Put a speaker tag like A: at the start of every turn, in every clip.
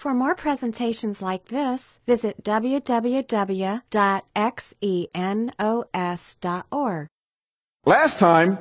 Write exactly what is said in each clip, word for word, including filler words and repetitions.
A: For more presentations like this, visit w w w dot xenos dot org.
B: Last time,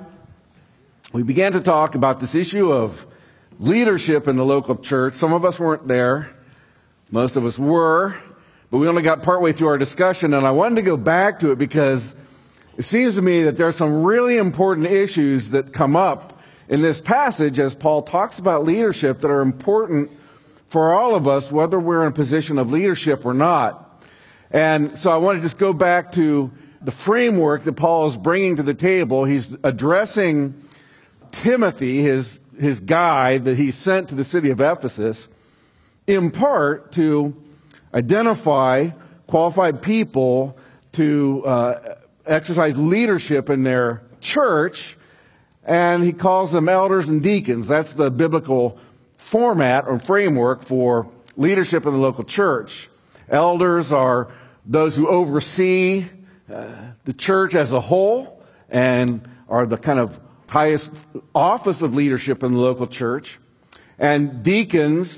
B: we began to talk about this issue of leadership in the local church. Some of us weren't there. Most of us were. But we only got partway through our discussion, and I wanted to go back to it because it seems to me that there are some really important issues that come up in this passage as Paul talks about leadership that are important for all of us, whether we're in a position of leadership or not. And so I want to just go back to the framework that Paul is bringing to the table. He's addressing Timothy, his, his guy that he sent to the city of Ephesus, in part to identify qualified people to uh, exercise leadership in their church, and he calls them elders and deacons. That's the biblical format or framework for leadership in the local church. Elders are those who oversee uh, the church as a whole and are the kind of highest office of leadership in the local church. And deacons,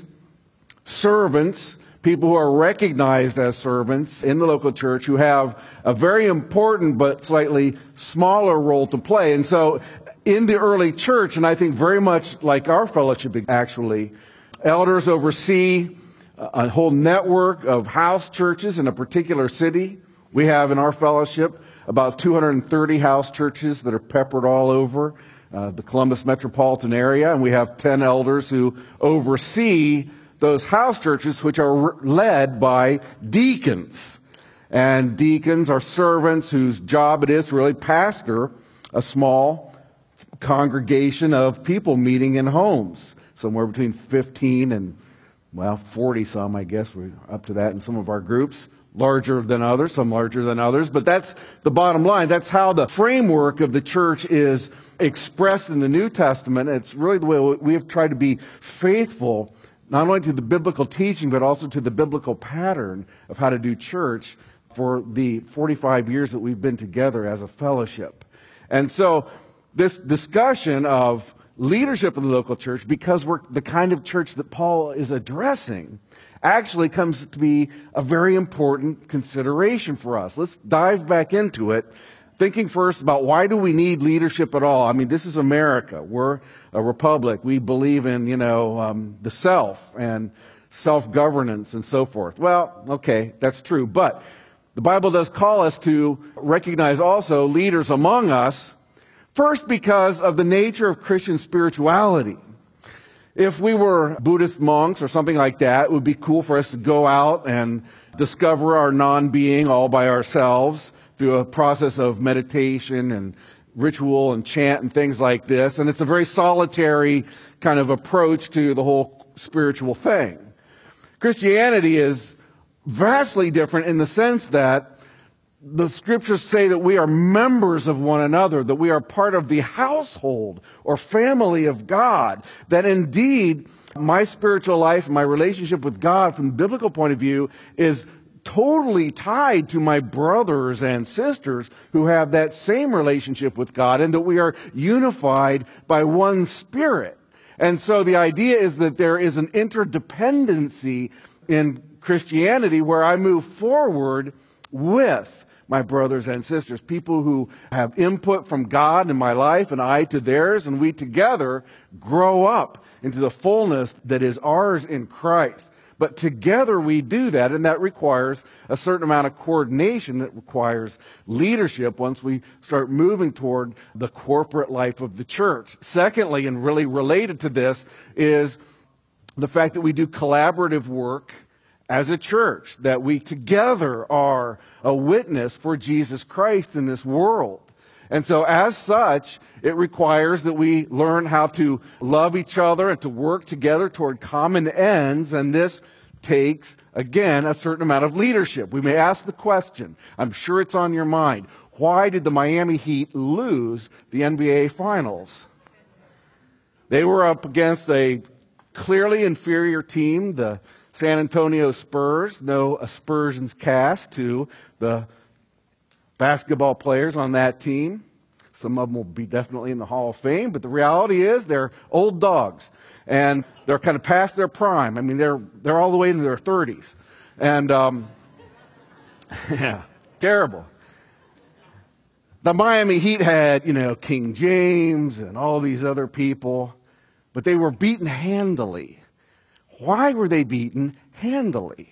B: servants, people who are recognized as servants in the local church who have a very important but slightly smaller role to play. And so in the early church, and I think very much like our fellowship actually, elders oversee a whole network of house churches in a particular city. We have in our fellowship about two hundred thirty house churches that are peppered all over uh, the Columbus metropolitan area, and we have ten elders who oversee those house churches, which are led by deacons. And deacons are servants whose job it is to really pastor a small congregation of people meeting in homes, somewhere between fifteen and, well, forty some, I guess. We're up to that in some of our groups. Larger than others, some larger than others. But that's the bottom line. That's how the framework of the church is expressed in the New Testament. It's really the way we have tried to be faithful not only to the biblical teaching, but also to the biblical pattern of how to do church for the forty-five years that we've been together as a fellowship. And so this discussion of leadership in the local church, because we're the kind of church that Paul is addressing, actually comes to be a very important consideration for us. Let's dive back into it, thinking first about why do we need leadership at all? I mean, this is America. We're a republic. We believe in, you know, um, the self and self-governance and so forth. Well, okay, that's true. But the Bible does call us to recognize also leaders among us, first because of the nature of Christian spirituality. If we were Buddhist monks or something like that, it would be cool for us to go out and discover our non-being all by ourselves through a process of meditation and ritual and chant and things like this. And it's a very solitary kind of approach to the whole spiritual thing. Christianity is vastly different in the sense that the scriptures say that we are members of one another, that we are part of the household or family of God, that indeed my spiritual life, my relationship with God from the biblical point of view is totally tied to my brothers and sisters who have that same relationship with God, and that we are unified by one Spirit. And so the idea is that there is an interdependency in Christianity where I move forward with my brothers and sisters, people who have input from God in my life and I to theirs, and we together grow up into the fullness that is ours in Christ. But together we do that, and that requires a certain amount of coordination. That requires leadership once we start moving toward the corporate life of the church. Secondly, and really related to this, is the fact that we do collaborative work as a church, that we together are a witness for Jesus Christ in this world. And so as such, it requires that we learn how to love each other and to work together toward common ends, and this takes, again, a certain amount of leadership. We may ask the question, I'm sure it's on your mind, why did the Miami Heat lose the N B A Finals? They were up against a clearly inferior team, the San Antonio Spurs. No aspersions cast to the basketball players on that team. Some of them will be definitely in the Hall of Fame, but the reality is they're old dogs. and they're kind of past their prime. I mean, they're they're all the way into their thirties, and um, yeah, terrible. The Miami Heat had, you know, King James and all these other people, but they were beaten handily. Why were they beaten handily?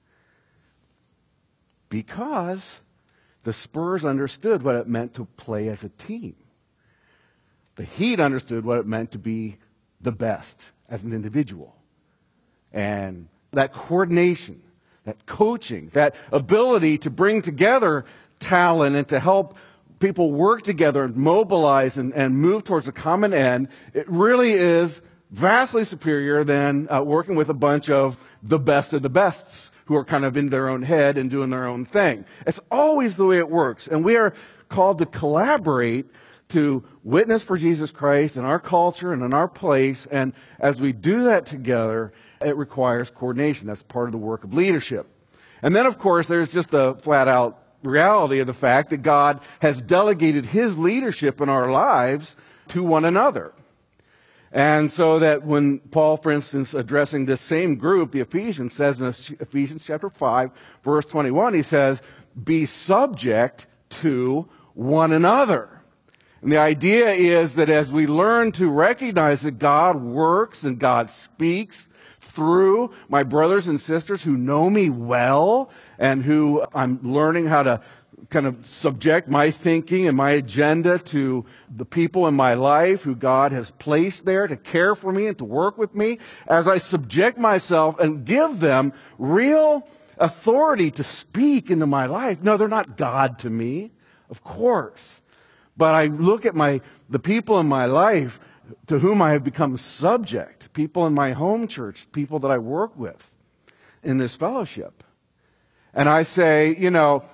B: Because the Spurs understood what it meant to play as a team. The Heat understood what it meant to be the best as an individual. And that coordination, that coaching, that ability to bring together talent and to help people work together and mobilize and, and move towards a common end, it really is vastly superior than uh, working with a bunch of the best of the bests who are kind of in their own head and doing their own thing. It's always the way it works. And we are called to collaborate to witness for Jesus Christ in our culture and in our place. And as we do that together, it requires coordination. That's part of the work of leadership. And then, of course, there's just the flat-out reality of the fact that God has delegated His leadership in our lives to one another. And so that when Paul, for instance, addressing this same group, the Ephesians, says in Ephesians chapter five, verse twenty-one, he says, be subject to one another. And the idea is that as we learn to recognize that God works and God speaks through my brothers and sisters who know me well and who I'm learning how to kind of subject my thinking and my agenda to the people in my life who God has placed there to care for me and to work with me, as I subject myself and give them real authority to speak into my life. No, they're not God to me, of course. But I look at my the people in my life to whom I have become subject, people in my home church, people that I work with in this fellowship. And I say, you know,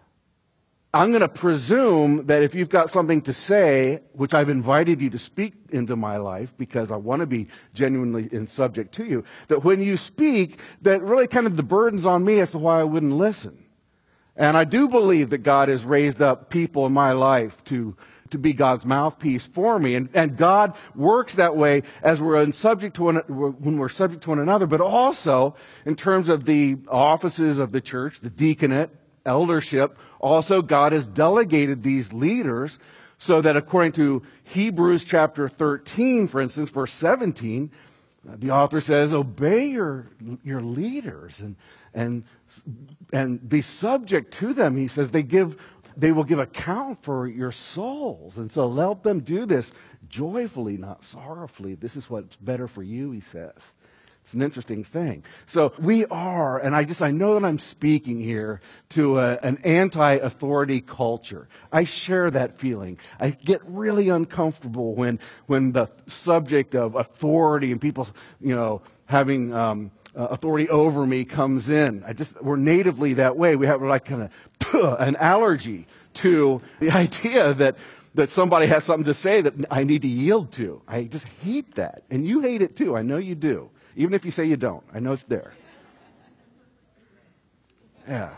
B: I'm going to presume that if you've got something to say, which I've invited you to speak into my life because I want to be genuinely in subject to you, that when you speak, that really kind of the burden's on me as to why I wouldn't listen. And I do believe that God has raised up people in my life to, to be God's mouthpiece for me. And, and God works that way as we're in subject to one, when we're subject to one another, but also in terms of the offices of the church, the deaconate, eldership. Also, God has delegated these leaders so that according to Hebrews chapter thirteen, for instance, verse seventeen, the author says, obey your, your leaders and, and, and be subject to them. He says they give, they will give account for your souls. And so help them do this joyfully, not sorrowfully. This is what's better for you, he says. It's an interesting thing. So we are, and I just, I know that I'm speaking here to a, an anti-authority culture. I share that feeling. I get really uncomfortable when, when the subject of authority and people, you know, having um, uh, authority over me comes in. I just, we're natively that way. We have like kind of an allergy to the idea that that somebody has something to say that I need to yield to. I just hate that. And you hate it too. I know you do. Even if you say you don't. I know it's there. Yeah.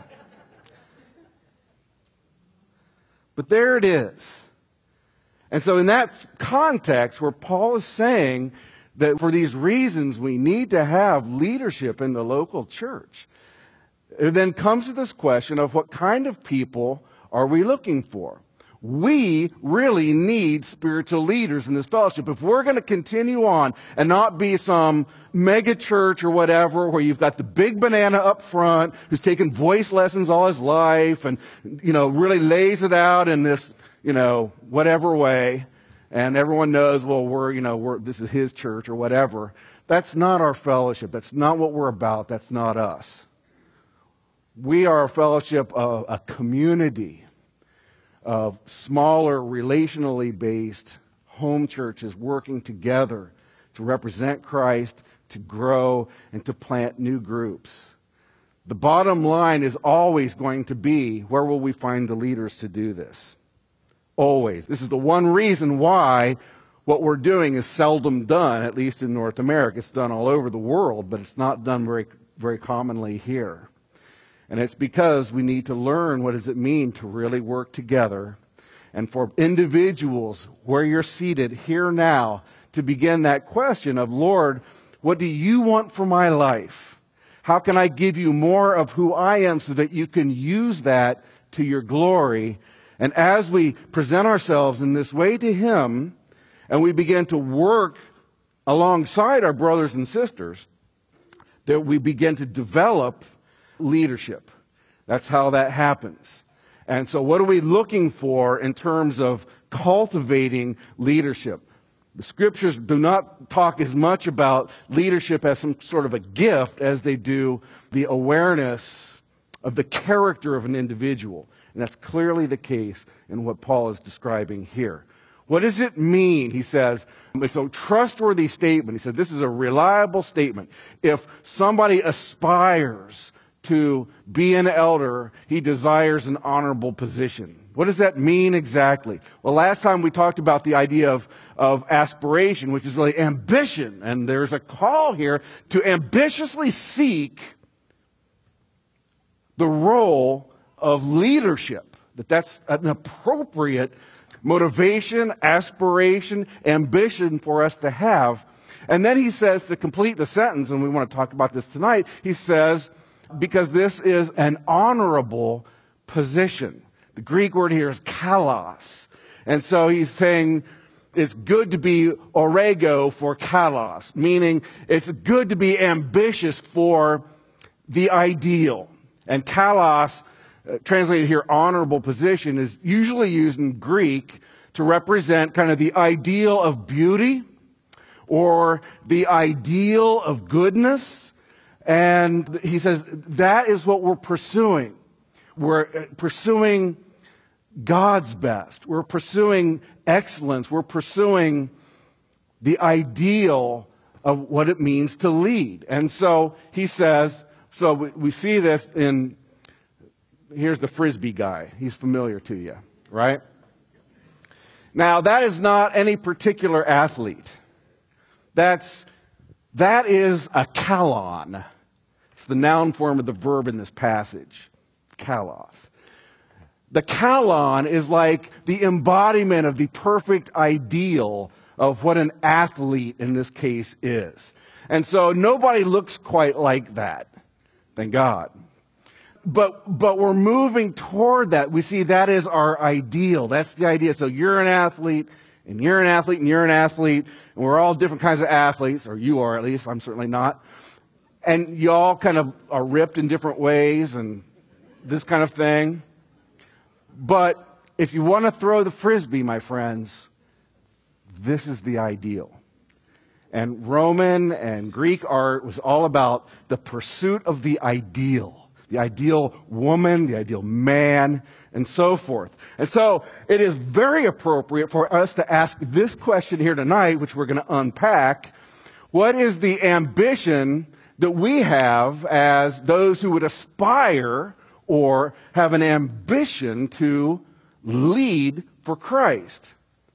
B: But there it is. And so in that context where Paul is saying that for these reasons we need to have leadership in the local church, it then comes to this question of what kind of people are we looking for? We really need spiritual leaders in this fellowship. If we're going to continue on and not be some mega church or whatever where you've got the big banana up front who's taken voice lessons all his life and, you know, really lays it out in this, you know, whatever way, and everyone knows, well, we're, you know, we're, this is his church or whatever. That's not our fellowship. That's not what we're about. That's not us. We are a fellowship of a community of smaller, relationally based home churches working together to represent Christ, to grow, and to plant new groups. The bottom line is always going to be, where will we find the leaders to do this? Always. This is the one reason why what we're doing is seldom done, at least in North America. It's done all over the world, but it's not done very, very commonly here. And it's because we need to learn what does it mean to really work together. And for individuals where you're seated here now to begin that question of, Lord, what do you want for my life? How can I give you more of who I am so that you can use that to your glory? And as we present ourselves in this way to Him, and we begin to work alongside our brothers and sisters, that we begin to develop leadership. That's how that happens. And so what are we looking for in terms of cultivating leadership? The scriptures do not talk as much about leadership as some sort of a gift as they do the awareness of the character of an individual. And that's clearly the case in what Paul is describing here. What does it mean? He says, it's a trustworthy statement. He said, this is a reliable statement. If somebody aspires to be an elder, he desires an honorable position. What does that mean exactly? Well, last time we talked about the idea of, of aspiration, which is really ambition. And there's a call here to ambitiously seek the role of leadership. That that's an appropriate motivation, aspiration, ambition for us to have. And then he says, to complete the sentence, and we want to talk about this tonight, he says, because this is an honorable position. The Greek word here is kalos. And so he's saying it's good to be orego for kalos, meaning it's good to be ambitious for the ideal. And kalos, uh, translated here honorable position, is usually used in Greek to represent kind of the ideal of beauty or the ideal of goodness. And he says that is what we're pursuing. We're pursuing God's best. We're pursuing excellence. We're pursuing the ideal of what it means to lead. And so he says, so we, we see this in, here's the Frisbee guy. He's familiar to you, right? Now, that is not any particular athlete. That's, that is a kalon. It's the noun form of the verb in this passage. Kalos. The kalon is like the embodiment of the perfect ideal of what an athlete in this case is. And so nobody looks quite like that. Thank God. But, but we're moving toward that. We see that is our ideal. That's the idea. So you're an athlete, and you're an athlete, and you're an athlete, and we're all different kinds of athletes, or you are at least. I'm certainly not. And you all kind of are ripped in different ways, and this kind of thing. But if you want to throw the Frisbee, my friends, this is the ideal. And Roman and Greek art was all about the pursuit of the ideal. The ideal woman, the ideal man, and so forth. And so it is very appropriate for us to ask this question here tonight, which we're going to unpack. What is the ambition that we have as those who would aspire or have an ambition to lead for Christ?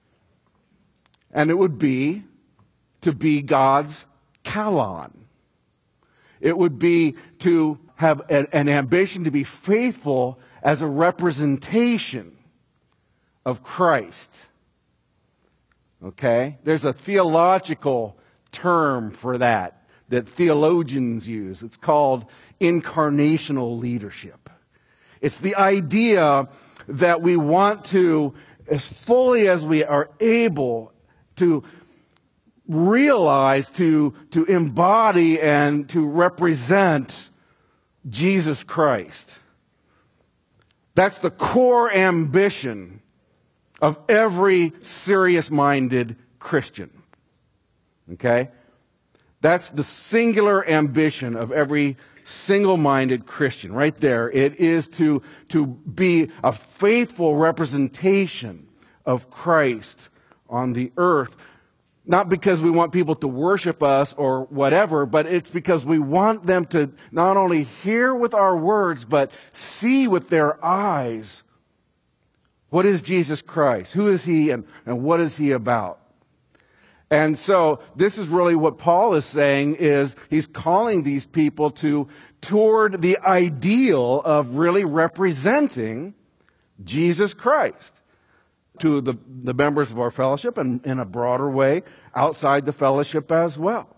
B: And it would be to be God's kalon. It would be to have an, an ambition to be faithful as a representation of Christ. Okay? There's a theological term for that that theologians use. It's called incarnational leadership. It's the idea that we want to, as fully as we are able, to realize, to, to embody, and to represent Jesus Christ. That's the core ambition of every serious-minded Christian. Okay? That's the singular ambition of every single-minded Christian. Right there. It is to, to be a faithful representation of Christ on the earth. Not because we want people to worship us or whatever, but it's because we want them to not only hear with our words, but see with their eyes. What is Jesus Christ? Who is He, and, and what is He about? And so this is really what Paul is saying, is he's calling these people to toward the ideal of really representing Jesus Christ. to the, the members of our fellowship and in a broader way outside the fellowship as well.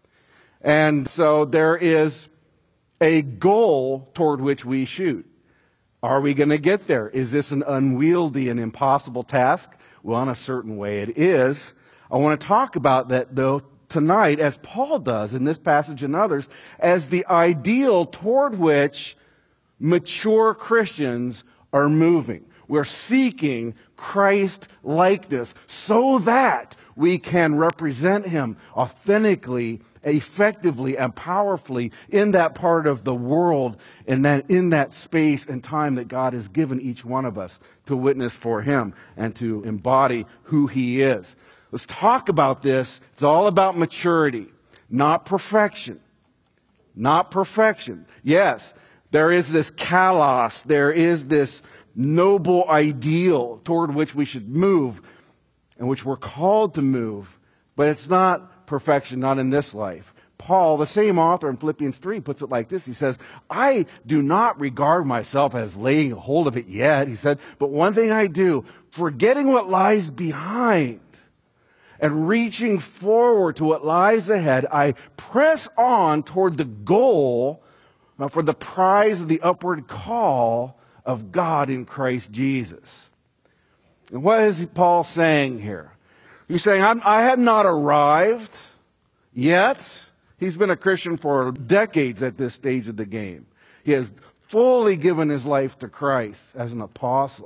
B: And so there is a goal toward which we shoot. Are we going to get there? Is this an unwieldy and impossible task? Well, in a certain way it is. I want to talk about that, though, tonight, as Paul does in this passage and others, as the ideal toward which mature Christians are moving. We're seeking Christ likeness so that we can represent Him authentically, effectively, and powerfully in that part of the world and then in that space and time that God has given each one of us to witness for Him and to embody who He is. Let's talk about this. It's all about maturity, not perfection. Not perfection. Yes, there is this kalos, there is this noble ideal toward which we should move and which we're called to move, but it's not perfection, not in this life. Paul, the same author in Philippians three, puts it like this. He says, I do not regard myself as laying hold of it yet, he said, but one thing I do, forgetting what lies behind and reaching forward to what lies ahead, I press on toward the goal uh, for the prize of the upward call of God in Christ Jesus. And what is Paul saying here? He's saying, I'm, I have not arrived yet. He's been a Christian for decades at this stage of the game. He has fully given his life to Christ as an apostle.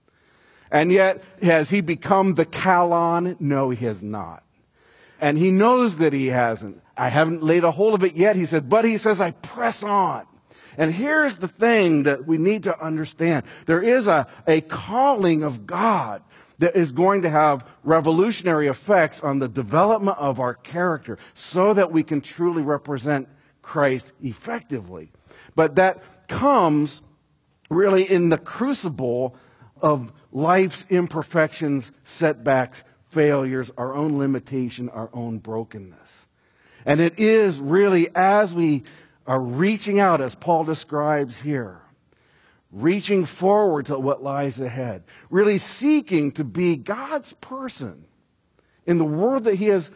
B: And yet, has he become the Kalon? No, he has not. And he knows that he hasn't. I haven't laid a hold of it yet, he said, but he says, I press on. And here's the thing that we need to understand. There is a, a calling of God that is going to have revolutionary effects on the development of our character so that we can truly represent Christ effectively. But that comes really in the crucible of life's imperfections, setbacks, failures, our own limitation, our own brokenness. And it is really as we are reaching out, as Paul describes here, reaching forward to what lies ahead, really seeking to be God's person in the world that He has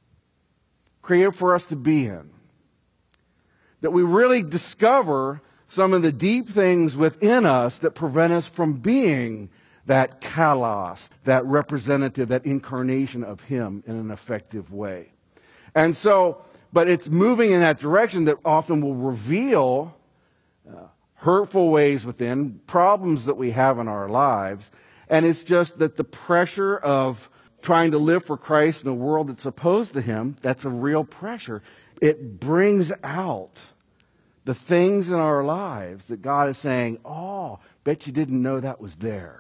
B: created for us to be in, that we really discover some of the deep things within us that prevent us from being that kalos, that representative, that incarnation of Him in an effective way. And so, but it's moving in that direction that often will reveal uh, hurtful ways within, problems that we have in our lives. And it's just that the pressure of trying to live for Christ in a world that's opposed to Him, that's a real pressure. It brings out the things in our lives that God is saying, oh, bet you didn't know that was there.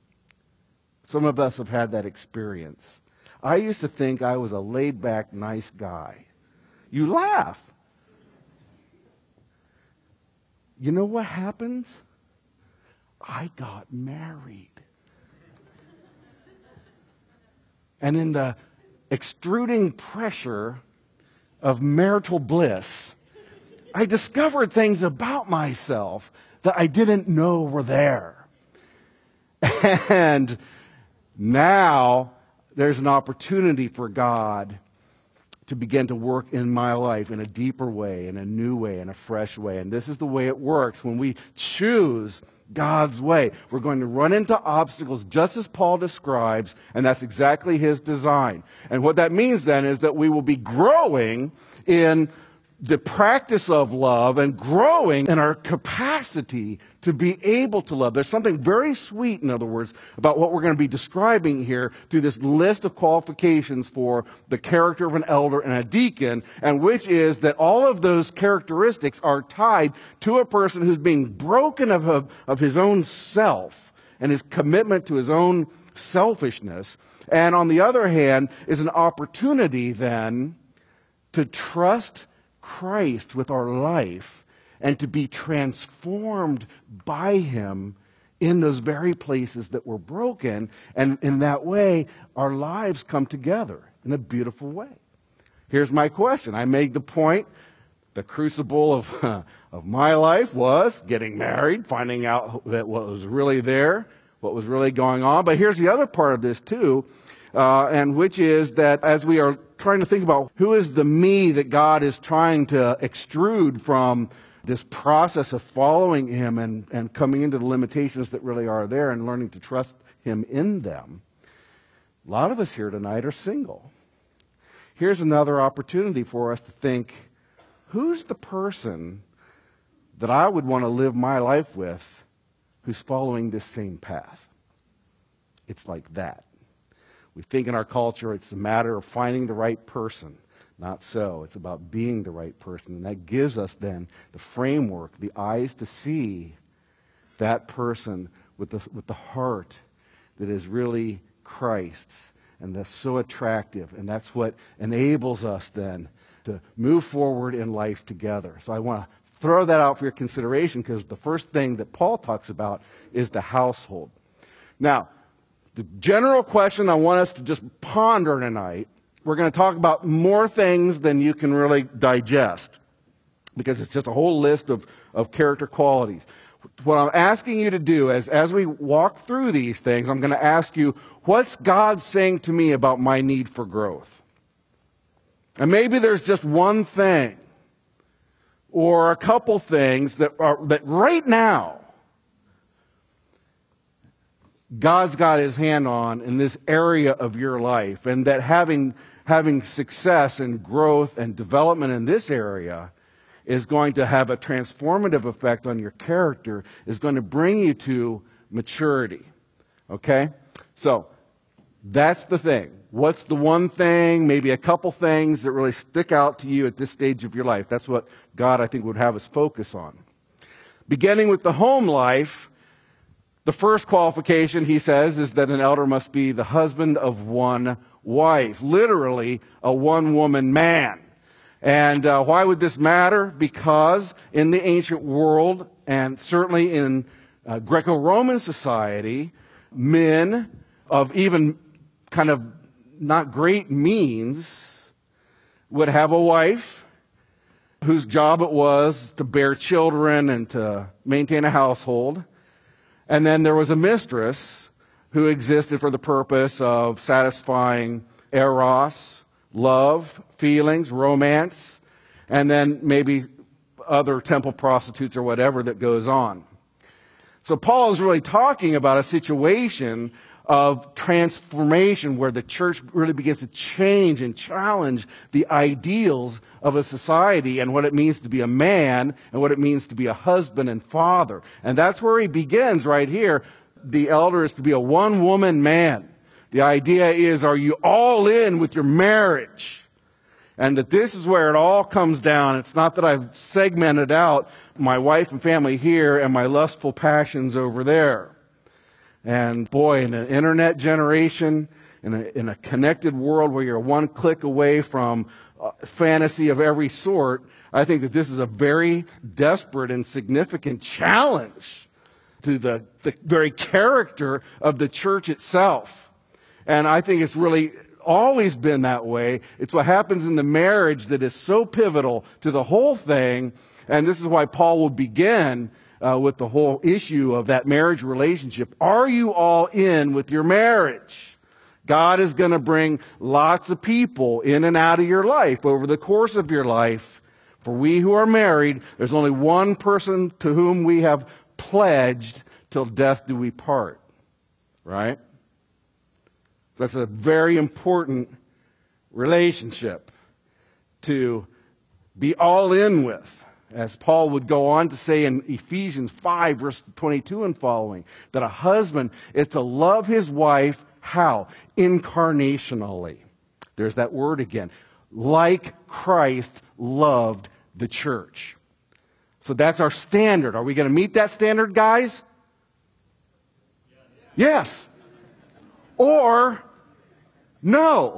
B: Some of us have had that experience. I used to think I was a laid-back, nice guy. You laugh. You know what happens? I got married. And in the extruding pressure of marital bliss, I discovered things about myself that I didn't know were there. And now there's an opportunity for God to begin to work in my life in a deeper way, in a new way, in a fresh way. And this is the way it works. When we choose God's way, we're going to run into obstacles just as Paul describes, and that's exactly his design. And what that means then is that we will be growing in the practice of love and growing in our capacity to be able to love. There's something very sweet, in other words, about what we're going to be describing here through this list of qualifications for the character of an elder and a deacon, and which is that all of those characteristics are tied to a person who's being broken of, of, of his own self and his commitment to his own selfishness. And on the other hand, is an opportunity then to trust Christ with our life and to be transformed by Him in those very places that were broken. And in that way, our lives come together in a beautiful way. Here's my question. I made the point, the crucible of, uh, of my life was getting married, finding out that what was really there what was really going on. But here's the other part of this too, uh, and which is that as we are trying to think about who is the me that God is trying to extrude from this process of following him and, and coming into the limitations that really are there and learning to trust him in them, a lot of us here tonight are single. Here's another opportunity for us to think, who's the person that I would want to live my life with who's following this same path? It's like that. We think in our culture it's a matter of finding the right person. Not so. It's about being the right person. And that gives us then the framework, the eyes to see that person with the, with the heart that is really Christ's. And that's so attractive. And that's what enables us then to move forward in life together. So I want to throw that out for your consideration, because the first thing that Paul talks about is the household. Now, the general question I want us to just ponder tonight, we're going to talk about more things than you can really digest, because it's just a whole list of, of character qualities. What I'm asking you to do is, as we walk through these things, I'm going to ask you, what's God saying to me about my need for growth? And maybe there's just one thing or a couple things that are that right now God's got his hand on in this area of your life, and that having having success and growth and development in this area is going to have a transformative effect on your character, is going to bring you to maturity. Okay? So, that's the thing. What's the one thing, maybe a couple things that really stick out to you at this stage of your life? That's what God, I think, would have us focus on. Beginning with the home life, the first qualification, he says, is that an elder must be the husband of one wife. Literally, a one-woman man. And uh, why would this matter? Because in the ancient world, and certainly in uh, Greco-Roman society, men of even kind of not great means would have a wife whose job it was to bear children and to maintain a household. And then there was a mistress who existed for the purpose of satisfying eros, love, feelings, romance, and then maybe other temple prostitutes or whatever that goes on. So Paul is really talking about a situation of transformation where the church really begins to change and challenge the ideals of a society and what it means to be a man and what it means to be a husband and father. And that's where he begins right here. The elder is to be a one-woman man. The idea is, are you all in with your marriage? And that this is where it all comes down. It's not that I've segmented out my wife and family here and my lustful passions over there. And boy, in an internet generation, in a, in a connected world where you're one click away from uh, fantasy of every sort, I think that this is a very desperate and significant challenge to the, the very character of the church itself. And I think it's really always been that way. It's what happens in the marriage that is so pivotal to the whole thing. And this is why Paul will begin uh, with the whole issue of that marriage relationship. Are you all in with your marriage? God is going to bring lots of people in and out of your life over the course of your life. For we who are married, there's only one person to whom we have pledged till death do we part. Right? That's a very important relationship to be all in with. As Paul would go on to say in Ephesians five, verse twenty-two and following, that a husband is to love his wife, how? Incarnationally. There's that word again. Like Christ loved the church. So that's our standard. Are we going to meet that standard, guys? Yes. Or no.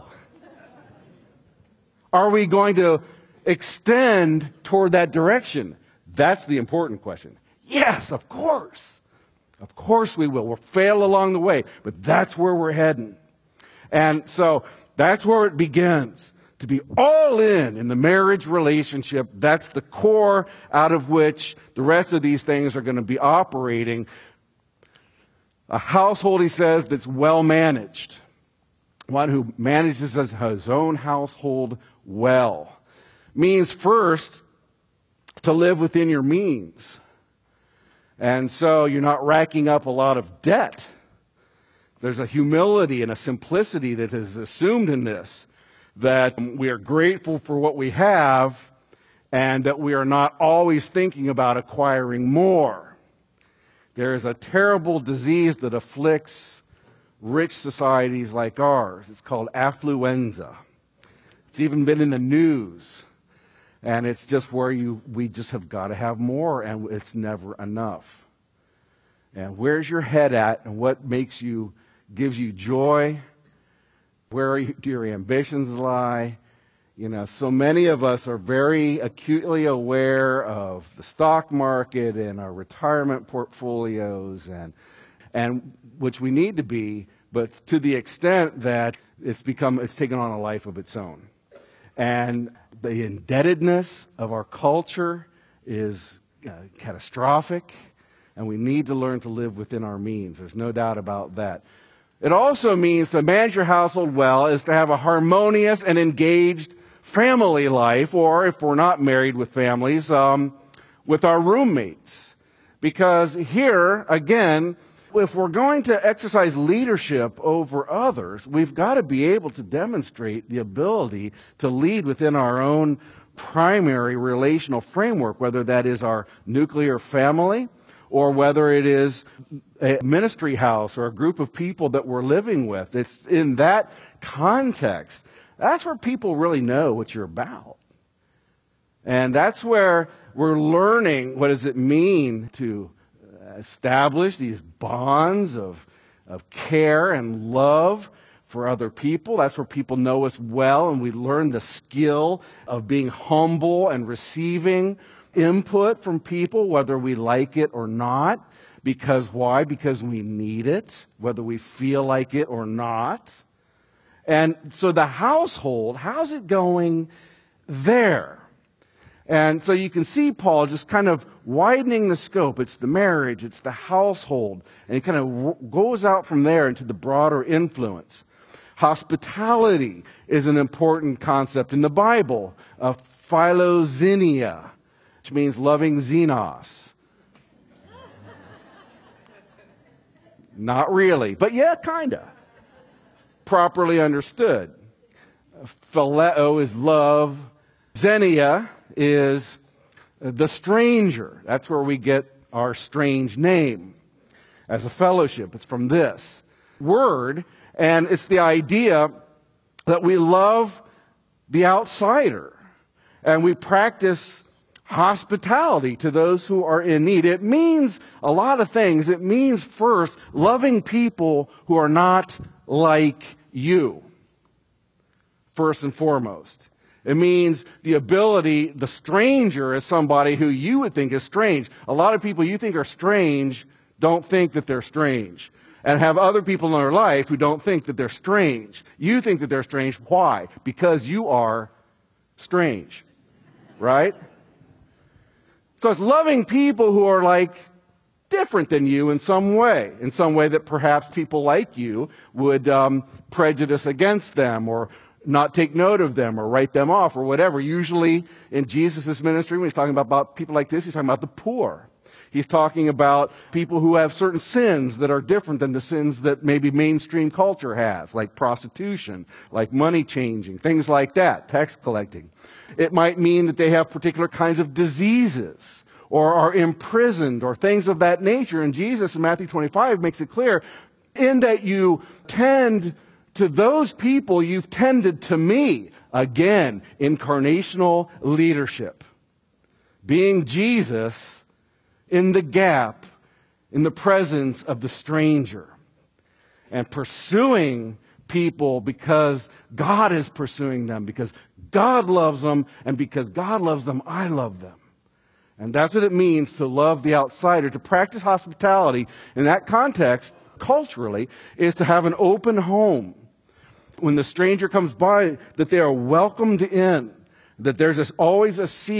B: Are we going to extend toward that direction? That's the important question. Yes, of course. Of course we will. We'll fail along the way, but that's where we're heading. And so that's where it begins. To be all in in the marriage relationship, that's the core out of which the rest of these things are going to be operating. A household, he says, that's well managed. One who manages his own household well. Means first to live within your means. And so you're not racking up a lot of debt. There's a humility and a simplicity that is assumed in this, that we are grateful for what we have and that we are not always thinking about acquiring more. There is a terrible disease that afflicts rich societies like ours. It's called affluenza. It's even been in the news. And it's just where you we just have got to have more, and it's never enough. And where's your head at, and what makes you, gives you joy? Where are you, do your ambitions lie? You know, so many of us are very acutely aware of the stock market and our retirement portfolios, and and which we need to be, but to the extent that it's become it's taken on a life of its own. And the indebtedness of our culture is uh, catastrophic, and we need to learn to live within our means. There's no doubt about that. It also means to manage your household well is to have a harmonious and engaged family life, or if we're not married with families, um, with our roommates. Because here, again, if we're going to exercise leadership over others, we've got to be able to demonstrate the ability to lead within our own primary relational framework, whether that is our nuclear family or whether it is a ministry house or a group of people that we're living with. It's in that context. That's where people really know what you're about. And that's where we're learning what does it mean to establish these bonds of, of care and love for other people. That's where people know us well, and we learn the skill of being humble and receiving input from people, whether we like it or not. Because why? Because we need it, whether we feel like it or not. And so the household, how's it going there? And so you can see Paul just kind of widening the scope. It's the marriage, it's the household, and it kind of goes out from there into the broader influence. Hospitality is an important concept in the Bible, uh, philoxenia, which means loving xenos. Not really, but yeah, kind of. Properly understood. Phileo is love. Xenia is the stranger. That's where we get our strange name as a fellowship. It's from this word, and it's the idea that we love the outsider and we practice hospitality to those who are in need. It means a lot of things. It means first loving people who are not like you, first and foremost. It means the ability, the stranger is somebody who you would think is strange. A lot of people you think are strange don't think that they're strange, and have other people in their life who don't think that they're strange. You think that they're strange. Why? Because you are strange, right? So it's loving people who are like different than you in some way, in some way that perhaps people like you would um, prejudice against them or not take note of them or write them off or whatever. Usually in Jesus' ministry, when he's talking about, about people like this, he's talking about the poor. He's talking about people who have certain sins that are different than the sins that maybe mainstream culture has, like prostitution, like money changing, things like that, tax collecting. It might mean that they have particular kinds of diseases or are imprisoned or things of that nature. And Jesus in Matthew twenty-five makes it clear, in that you tend to those people, you've tended to me. Again, incarnational leadership. Being Jesus in the gap, in the presence of the stranger. And pursuing people because God is pursuing them, because God loves them, and because God loves them, I love them. And that's what it means to love the outsider. To practice hospitality in that context, culturally, is to have an open home. When the stranger comes by, that they are welcomed in, that there's this, always a seat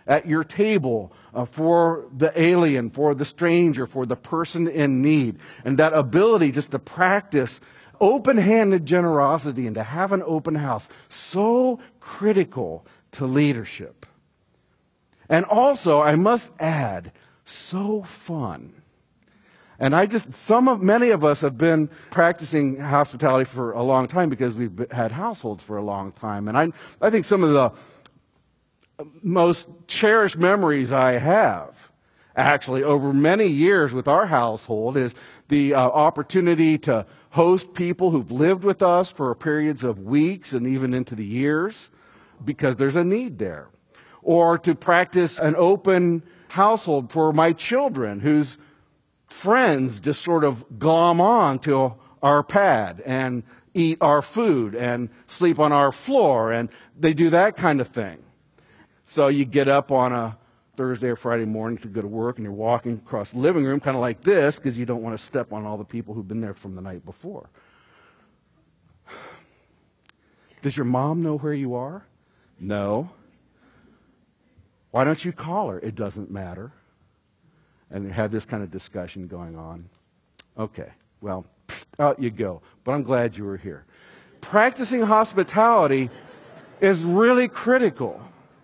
B: at your table uh, for the alien, for the stranger, for the person in need. And that ability just to practice open-handed generosity and to have an open house, so critical to leadership. And also, I must add, so fun. And I just, some of, many of us have been practicing hospitality for a long time because we've had households for a long time. And I, I think some of the most cherished memories I have, actually, over many years with our household is the uh, opportunity to host people who've lived with us for periods of weeks and even into the years because there's a need there. Or to practice an open household for my children whose friends just sort of glom on to our pad and eat our food and sleep on our floor, and they do that kind of thing. So you get up on a Thursday or Friday morning to go to work, and you're walking across the living room kind of like this because you don't want to step on all the people who've been there from the night before. Does your mom know where you are? No. Why don't you call her? It doesn't matter. And they had this kind of discussion going on. Okay, well, out you go. But I'm glad you were here. Practicing hospitality is really critical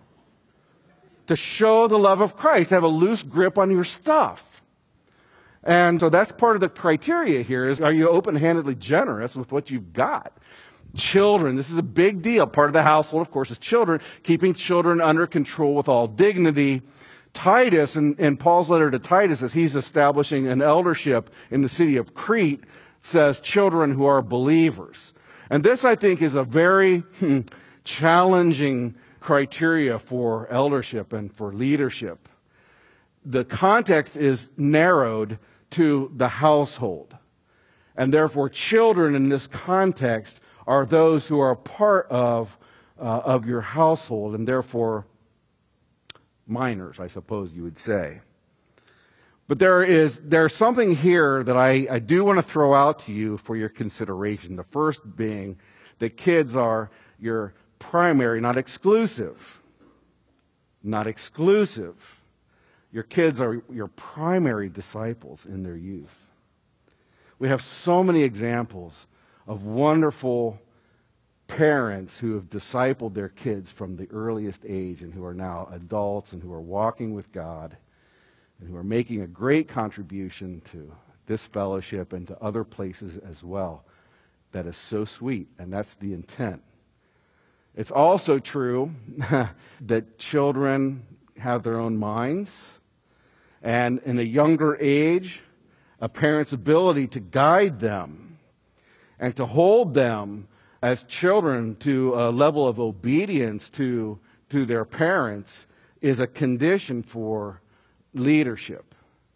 B: to show the love of Christ, to have a loose grip on your stuff. And so that's part of the criteria here is, are you open-handedly generous with what you've got? Children, this is a big deal. Part of the household, of course, is children, keeping children under control with all dignity. Titus, in, in Paul's letter to Titus, as he's establishing an eldership in the city of Crete, says children who are believers. And this, I think, is a very hmm, challenging criteria for eldership and for leadership. The context is narrowed to the household. And therefore, children in this context are those who are part of, uh, of your household, and therefore minors, I suppose you would say. But there is there's something here that I, I do want to throw out to you for your consideration. The first being that kids are your primary, not exclusive. Not exclusive. Your kids are your primary disciples in their youth. We have so many examples of wonderful parents who have discipled their kids from the earliest age and who are now adults and who are walking with God and who are making a great contribution to this fellowship and to other places as well. That is so sweet, and that's the intent. It's also true that children have their own minds, and in a younger age, a parent's ability to guide them and to hold them as children to a level of obedience to, to their parents is a condition for leadership.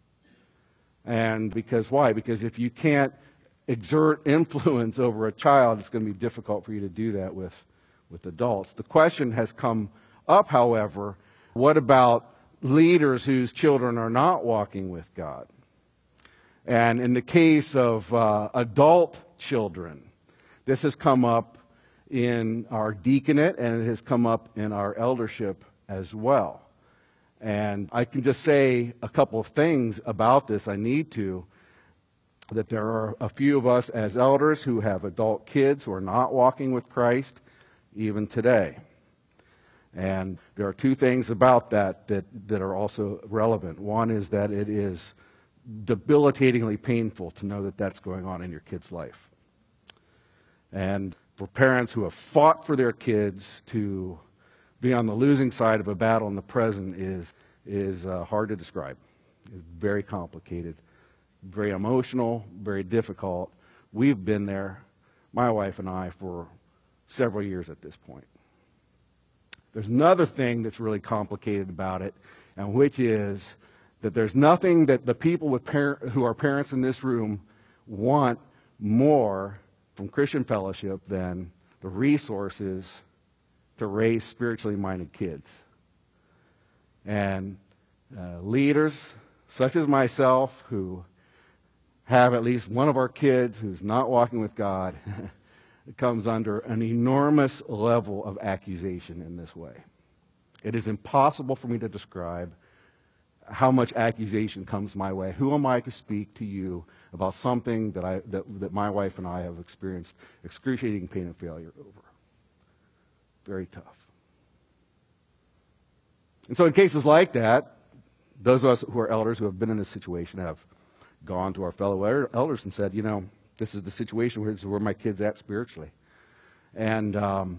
B: And because why? Because if you can't exert influence over a child, it's going to be difficult for you to do that with, with adults. The question has come up, however, what about leaders whose children are not walking with God? And in the case of uh, adult children, this has come up in our deaconate, and it has come up in our eldership as well. And I can just say a couple of things about this. I need to, that there are a few of us as elders who have adult kids who are not walking with Christ even today. And there are two things about that that, that are also relevant. One is that it is debilitatingly painful to know that that's going on in your kid's life. And for parents who have fought for their kids to be on the losing side of a battle in the present is, is uh, hard to describe. It's very complicated, very emotional, very difficult. We've been there, my wife and I, for several years at this point. There's another thing that's really complicated about it, and which is that there's nothing that the people with par- who are parents in this room want more from Christian Fellowship than the resources to raise spiritually minded kids. And uh, leaders such as myself who have at least one of our kids who's not walking with God it comes under an enormous level of accusation in this way. It is impossible for me to describe how much accusation comes my way. Who am I to speak to you about something that I that, that my wife and I have experienced excruciating pain and failure over? Very tough. And so in cases like that, those of us who are elders who have been in this situation have gone to our fellow elders and said, you know, this is the situation where, where my kid's at spiritually. And um,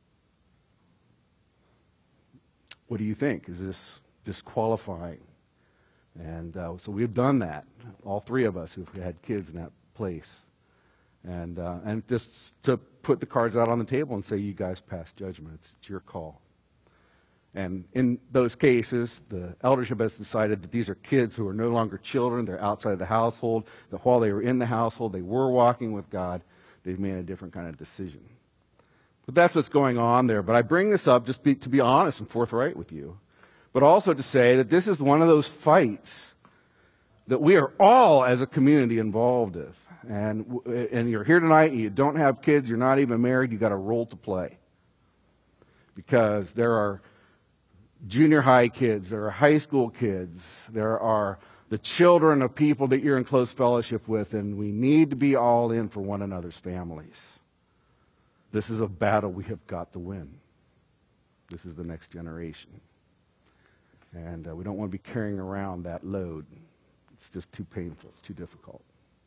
B: what do you think? Is this disqualifying? And uh, so we've done that, all three of us who've had kids in that place. And uh, and just to put the cards out on the table and say, you guys pass judgment. It's, it's your call. And in those cases, the eldership has decided that these are kids who are no longer children. They're outside of the household. That while they were in the household, they were walking with God. They've made a different kind of decision. But that's what's going on there. But I bring this up just be, to be honest and forthright with you, but also to say that this is one of those fights that we are all as a community involved with. And, and you're here tonight and you don't have kids, you're not even married, you've got a role to play. Because there are junior high kids, there are high school kids, there are the children of people that you're in close fellowship with, and we need to be all in for one another's families. This is a battle we have got to win. This is the next generation. And uh, we don't want to be carrying around that load. It's just too painful. It's too difficult.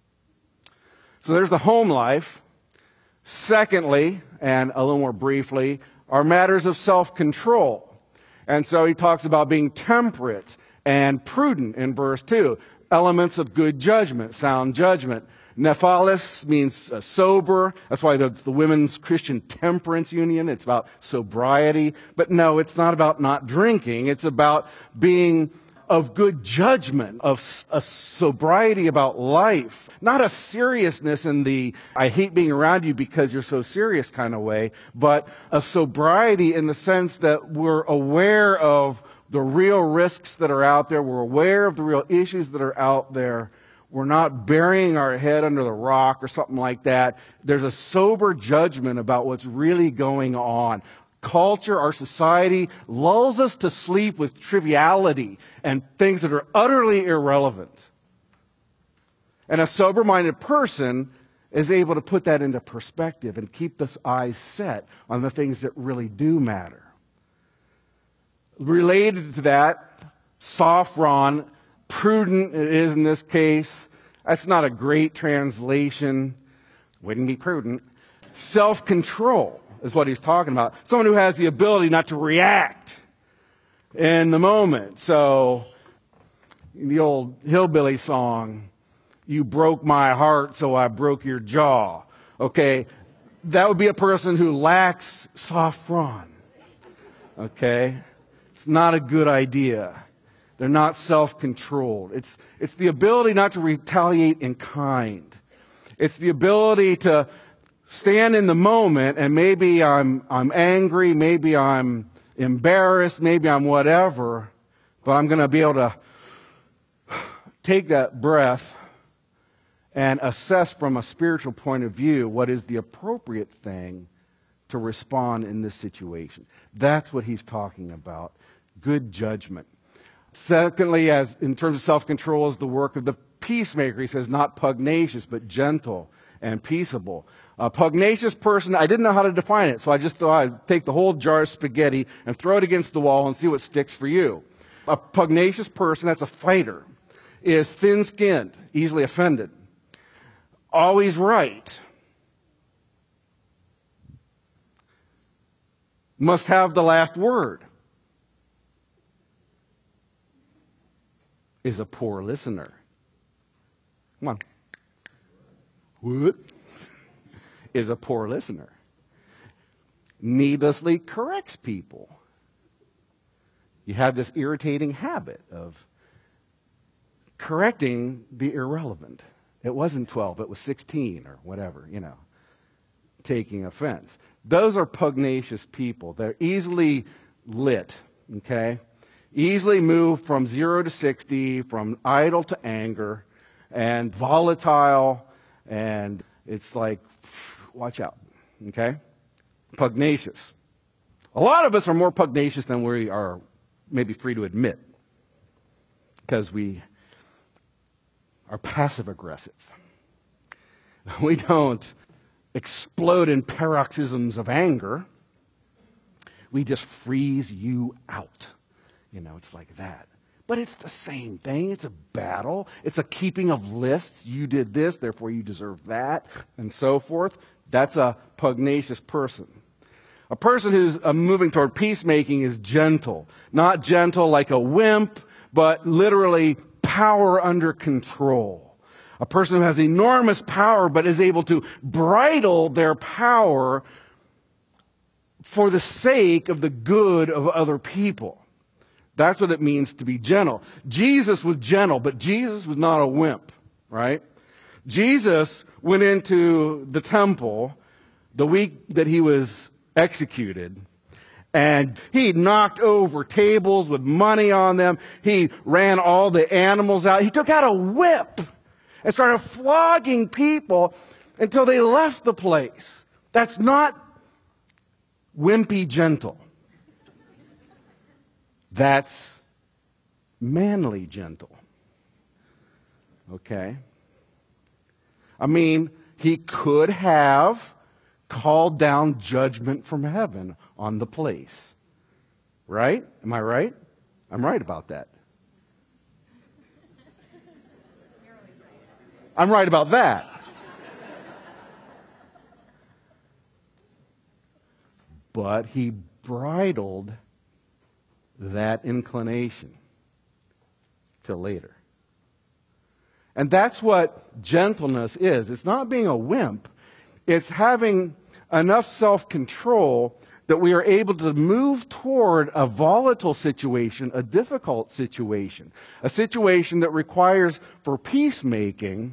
B: So there's the home life. Secondly, and a little more briefly, are matters of self-control. And so he talks about being temperate and prudent in verse two. Elements of good judgment, sound judgment. Nephalis means uh, sober. That's why it's the Women's Christian Temperance Union. It's about sobriety. But no, it's not about not drinking. It's about being of good judgment, of a sobriety about life. Not a seriousness in the, I hate being around you because you're so serious kind of way, but a sobriety in the sense that we're aware of the real risks that are out there. We're aware of the real issues that are out there. We're not burying our head under the rock or something like that. There's a sober judgment about what's really going on. Culture, our society, lulls us to sleep with triviality and things that are utterly irrelevant. And a sober-minded person is able to put that into perspective and keep the eyes set on the things that really do matter. Related to that, sophron, prudent it is in this case. That's not a great translation. Wouldn't be prudent. Self-control is what he's talking about. Someone who has the ability not to react in the moment. So, the old hillbilly song, you broke my heart, so I broke your jaw. Okay, that would be a person who lacks sophron. Okay, it's not a good idea. They're not self-controlled. It's, it's the ability not to retaliate in kind. It's the ability to stand in the moment, and maybe I'm, I'm angry, maybe I'm embarrassed, maybe I'm whatever, but I'm going to be able to take that breath and assess from a spiritual point of view what is the appropriate thing to respond in this situation. That's what he's talking about. Good judgment. Secondly, as in terms of self-control, is the work of the peacemaker. He says, not pugnacious, but gentle and peaceable. A pugnacious person, I didn't know how to define it, so I just thought I'd take the whole jar of spaghetti and throw it against the wall and see what sticks for you. A pugnacious person, that's a fighter, is thin-skinned, easily offended, always right, must have the last word, is a poor listener. Come on. What? Is a poor listener. Needlessly corrects people. You have this irritating habit of correcting the irrelevant. It wasn't twelve, it was sixteen or whatever, you know, taking offense. Those are pugnacious people. They're easily lit, okay? Easily move from zero to sixty, from idle to anger, and volatile, and it's like, watch out, okay? Pugnacious. A lot of us are more pugnacious than we are maybe free to admit, because we are passive aggressive. We don't explode in paroxysms of anger. We just freeze you out. You know, it's like that. But it's the same thing. It's a battle. It's a keeping of lists. You did this, therefore you deserve that, and so forth. That's a pugnacious person. A person who's uh, moving toward peacemaking is gentle. Not gentle like a wimp, but literally power under control. A person who has enormous power but is able to bridle their power for the sake of the good of other people. That's what it means to be gentle. Jesus was gentle, but Jesus was not a wimp, right? Jesus went into the temple the week that he was executed, and he knocked over tables with money on them. He ran all the animals out. He took out a whip and started flogging people until they left the place. That's not wimpy gentle. That's manly gentle. Okay? I mean, he could have called down judgment from heaven on the place. Right? Am I right? I'm right about that. I'm right about that. But he bridled that inclination till later. And that's what gentleness is. It's not being a wimp. It's having enough self-control that we are able to move toward a volatile situation, a difficult situation, a situation that requires for peacemaking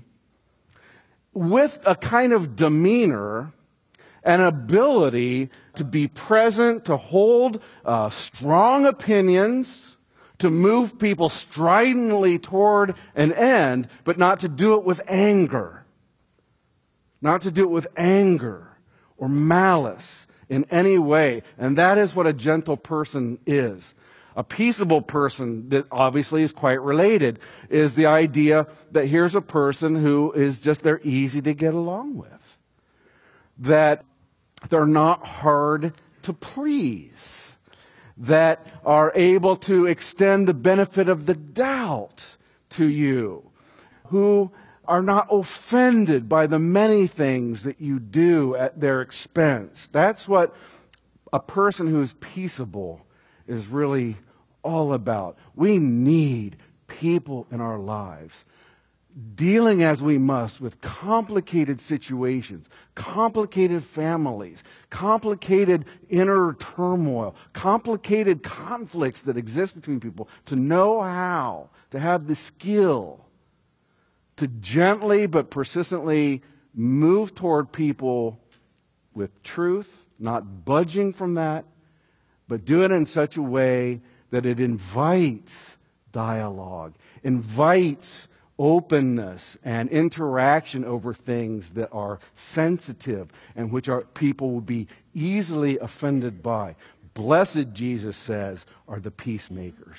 B: with a kind of demeanor and ability to be present, to hold uh, strong opinions, to move people stridently toward an end, but not to do it with anger. Not to do it with anger or malice in any way. And that is what a gentle person is. A peaceable person, that obviously is quite related, is the idea that here's a person who is just, they're easy to get along with. That they're not hard to please. That are able to extend the benefit of the doubt to you. Who are not offended by the many things that you do at their expense. That's what a person who is peaceable is really all about. We need people in our lives dealing as we must with complicated situations, complicated families, complicated inner turmoil, complicated conflicts that exist between people, to know how to have the skill to gently but persistently move toward people with truth, not budging from that, but do it in such a way that it invites dialogue, invites openness and interaction over things that are sensitive and which our people will be easily offended by. Blessed, Jesus says, are the peacemakers.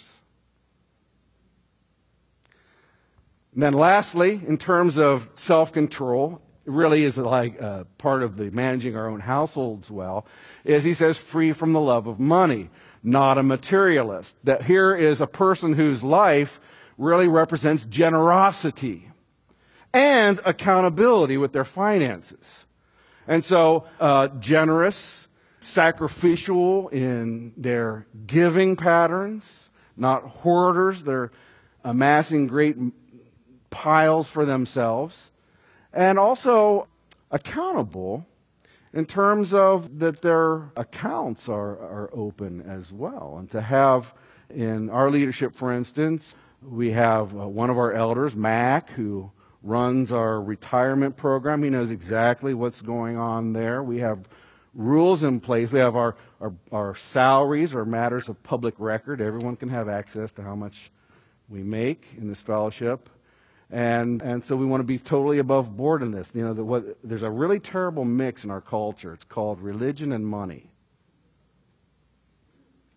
B: And then lastly, in terms of self-control, it really is like uh, part of the managing our own households well, is he says free from the love of money, not a materialist. That here is a person whose life really represents generosity and accountability with their finances. And so uh, generous, sacrificial in their giving patterns, not hoarders. They're amassing great piles for themselves, and also accountable in terms of that their accounts are, are open as well. And to have in our leadership, for instance, we have uh, one of our elders, Mac, who runs our retirement program. He knows exactly what's going on there. We have rules in place. We have our, our, our salaries are matters of public record. Everyone can have access to how much we make in this fellowship. And and so we want to be totally above board in this. You know, the, what, there's a really terrible mix in our culture. It's called religion and money.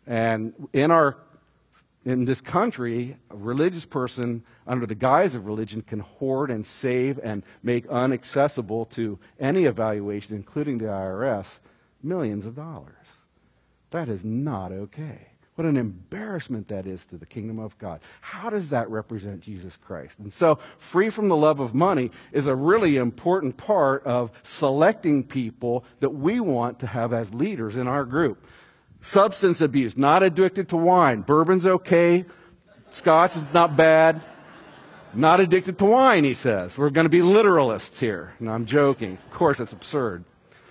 B: And in our in this country, a religious person under the guise of religion can hoard and save and make inaccessible to any evaluation, including the I R S, millions of dollars. That is not okay. What an embarrassment that is to the kingdom of God. How does that represent Jesus Christ? And so, free from the love of money is a really important part of selecting people that we want to have as leaders in our group. Substance abuse, not addicted to wine. Bourbon's okay. Scotch is not bad. Not addicted to wine, he says. We're going to be literalists here. No, I'm joking. Of course, it's absurd.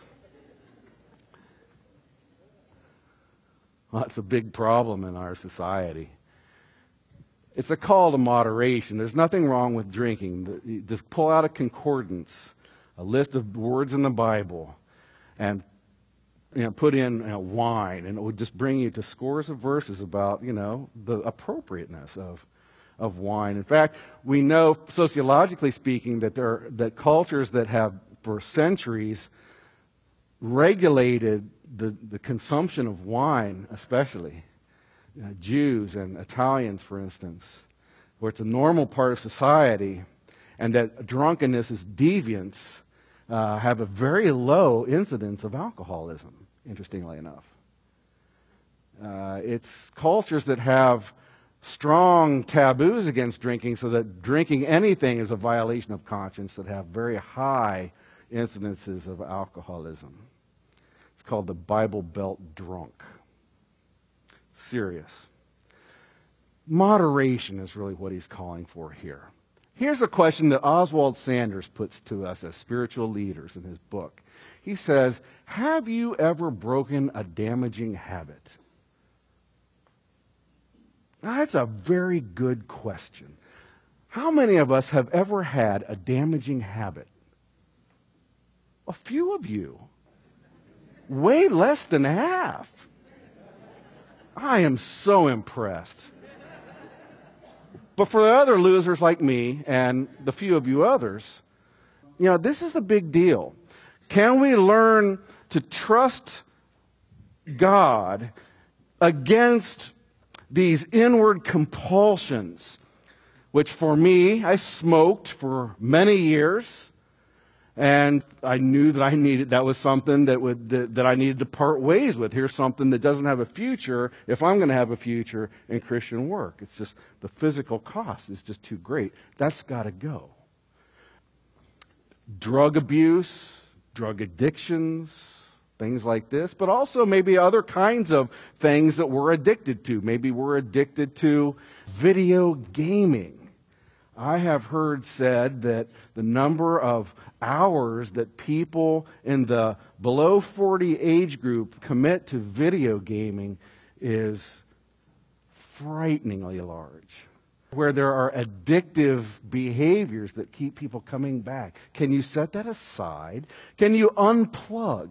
B: Well, that's a big problem in our society. It's a call to moderation. There's nothing wrong with drinking. Just pull out a concordance, a list of words in the Bible, and you know, put in you know, wine, and it would just bring you to scores of verses about, you know, the appropriateness of of wine. In fact, we know, sociologically speaking, that there are, that cultures that have for centuries regulated the, the consumption of wine, especially uh, Jews and Italians, for instance, where it's a normal part of society, and that drunkenness is deviance, Uh, have a very low incidence of alcoholism, interestingly enough. Uh, it's cultures that have strong taboos against drinking, so that drinking anything is a violation of conscience, that have very high incidences of alcoholism. It's called the Bible Belt drunk. Serious. Moderation is really what he's calling for here. Here's a question that Oswald Sanders puts to us as spiritual leaders in his book. He says, have you ever broken a damaging habit? Now, that's a very good question. How many of us have ever had a damaging habit? A few of you. Way less than half. I am so impressed. But for the other losers like me and the few of you others, you know, this is the big deal. Can we learn to trust God against these inward compulsions, which for me, I smoked for many years, and I knew that I needed, that was something that would that, that I needed to part ways with. Here's something that doesn't have a future if I'm going to have a future in Christian work. It's just the physical cost is just too great. That's got to go. Drug abuse, drug addictions, things like this, but also maybe other kinds of things that we're addicted to. Maybe we're addicted to video gaming. I have heard said that the number of hours that people in the below forty age group commit to video gaming is frighteningly large, where there are addictive behaviors that keep people coming back. Can you set that aside? Can you unplug?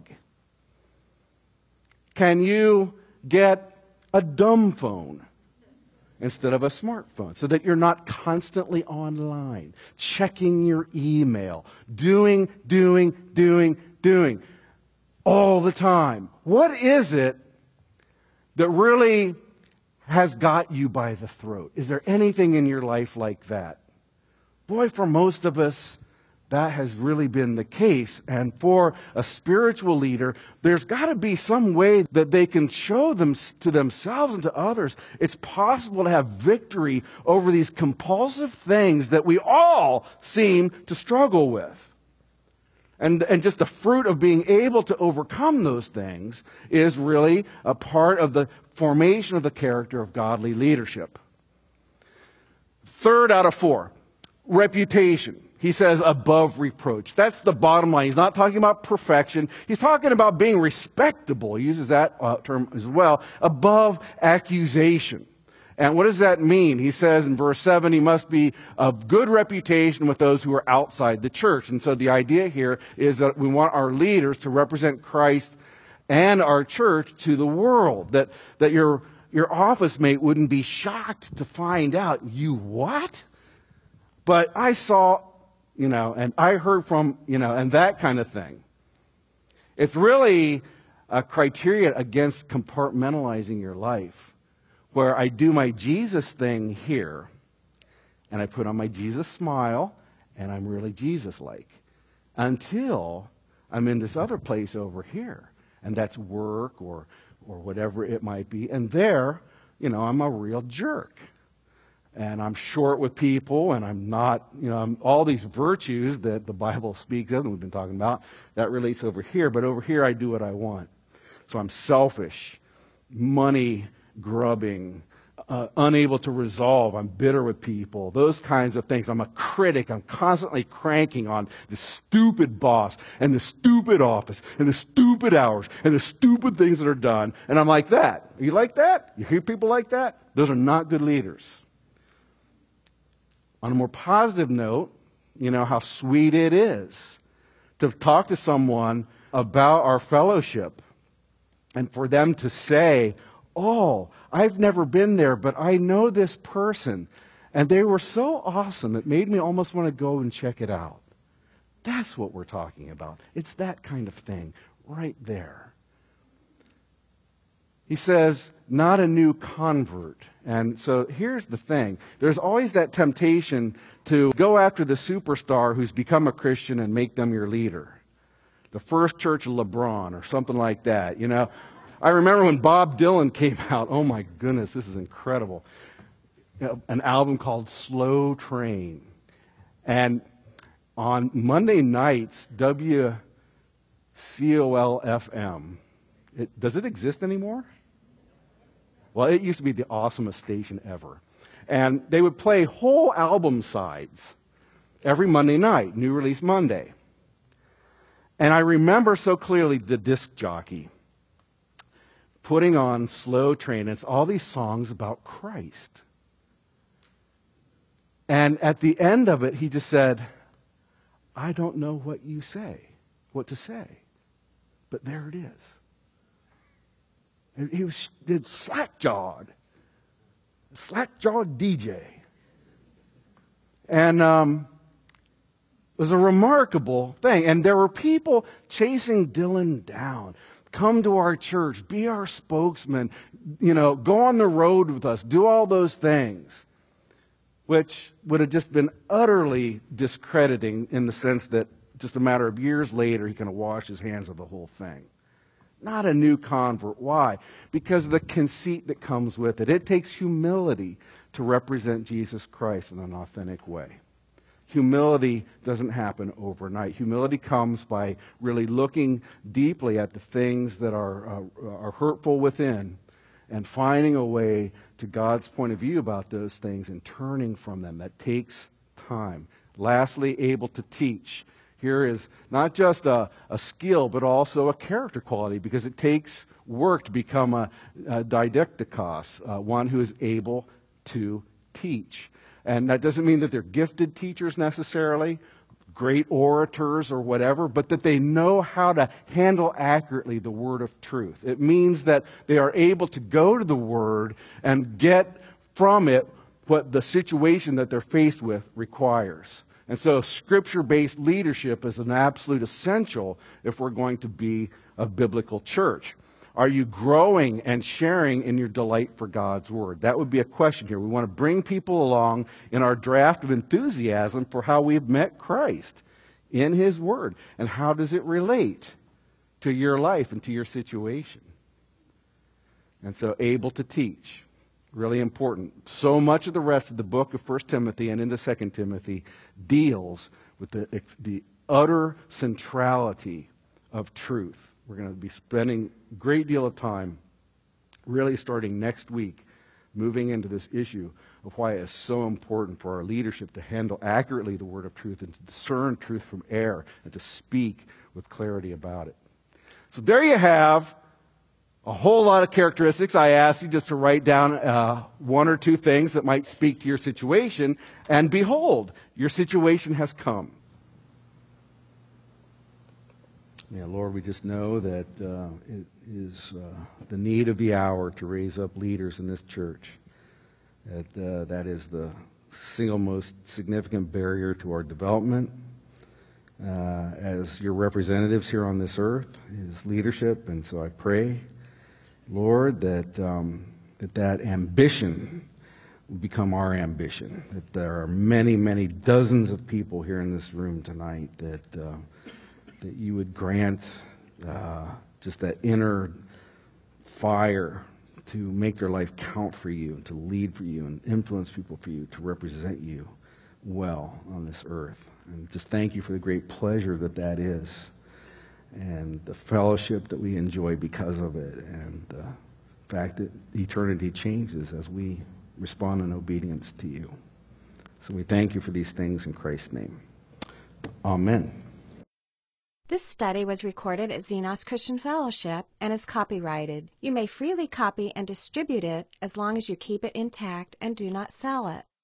B: Can you get a dumb phone instead of a smartphone, so that you're not constantly online, checking your email, doing, doing, doing, doing, all the time? What is it that really has got you by the throat? Is there anything in your life like that? Boy, for most of us, that has really been the case. And for a spiritual leader, there's got to be some way that they can show them to themselves and to others it's possible to have victory over these compulsive things that we all seem to struggle with. And, and just the fruit of being able to overcome those things is really a part of the formation of the character of godly leadership. Third out of four, reputation. He says above reproach. That's the bottom line. He's not talking about perfection. He's talking about being respectable. He uses that uh, term as well. Above accusation. And what does that mean? He says in verse seven, he must be of good reputation with those who are outside the church. And so the idea here is that we want our leaders to represent Christ and our church to the world. That, that your, your office mate wouldn't be shocked to find out, you what? But I saw, you know, and I heard from, you know, and that kind of thing. It's really a criteria against compartmentalizing your life, where I do my Jesus thing here, and I put on my Jesus smile, and I'm really Jesus-like, until I'm in this other place over here, and that's work or or whatever it might be, and there, you know, I'm a real jerk. And I'm short with people, and I'm not, you know, I'm, all these virtues that the Bible speaks of, and we've been talking about, that relates over here. But over here, I do what I want. So I'm selfish, money-grubbing, uh, unable to resolve. I'm bitter with people, those kinds of things. I'm a critic. I'm constantly cranking on the stupid boss, and the stupid office, and the stupid hours, and the stupid things that are done. And I'm like that. Are you like that? You hear people like that? Those are not good leaders. On a more positive note, you know how sweet it is to talk to someone about our fellowship and for them to say, oh, I've never been there, but I know this person, and they were so awesome, it made me almost want to go and check it out. That's what we're talking about. It's that kind of thing right there. He says, not a new convert. And so here's the thing. There's always that temptation to go after the superstar who's become a Christian and make them your leader. The First Church of LeBron or something like that, you know. I remember when Bob Dylan came out. Oh my goodness, this is incredible. You know, an album called Slow Train. And on Monday nights, W C O L F M, it, does it exist anymore? Well, it used to be the awesomest station ever. And they would play whole album sides every Monday night, New Release Monday. And I remember so clearly the disc jockey putting on Slow Train. It's all these songs about Christ. And at the end of it, he just said, I don't know what you say, what to say, but there it is. He was did slack-jawed, slack-jawed D J. And um, it was a remarkable thing. And there were people chasing Dylan down. Come to our church, be our spokesman, you know, go on the road with us, do all those things, which would have just been utterly discrediting in the sense that just a matter of years later, he kind of washed his hands of the whole thing. Not a new convert. Why? Because of the conceit that comes with it. It takes humility to represent Jesus Christ in an authentic way. Humility doesn't happen overnight. Humility comes by really looking deeply at the things that are, uh, are hurtful within and finding a way to God's point of view about those things and turning from them. That takes time. Lastly, able to teach. Here is not just a, a skill, but also a character quality, because it takes work to become a, a didactikos, uh, one who is able to teach. And that doesn't mean that they're gifted teachers necessarily, great orators or whatever, but that they know how to handle accurately the word of truth. It means that they are able to go to the word and get from it what the situation that they're faced with requires. And so scripture-based leadership is an absolute essential if we're going to be a biblical church. Are you growing and sharing in your delight for God's word? That would be a question here. We want to bring people along in our draft of enthusiasm for how we've met Christ in his word. And how does it relate to your life and to your situation? And so able to teach. Really important. So much of the rest of the book of First Timothy and into Second Timothy deals with the, the utter centrality of truth. We're going to be spending a great deal of time really starting next week moving into this issue of why it is so important for our leadership to handle accurately the word of truth and to discern truth from error and to speak with clarity about it. So there you have a whole lot of characteristics. I asked you just to write down uh, one or two things that might speak to your situation. And behold, your situation has come. Yeah, Lord, we just know that uh, it is uh, the need of the hour to raise up leaders in this church. That, uh, that is the single most significant barrier to our development. uh, as your representatives here on this earth, his leadership. And so I pray, Lord, that um, that, that ambition will become our ambition, that there are many, many dozens of people here in this room tonight that, uh, that you would grant uh, just that inner fire to make their life count for you, to lead for you, and influence people for you, to represent you well on this earth. And just thank you for the great pleasure that that is, and the fellowship that we enjoy because of it, and the fact that eternity changes as we respond in obedience to you. So we thank you for these things in Christ's name. Amen.
A: This study was recorded at Xenos Christian Fellowship and is copyrighted. You may freely copy and distribute it as long as you keep it intact and do not sell it.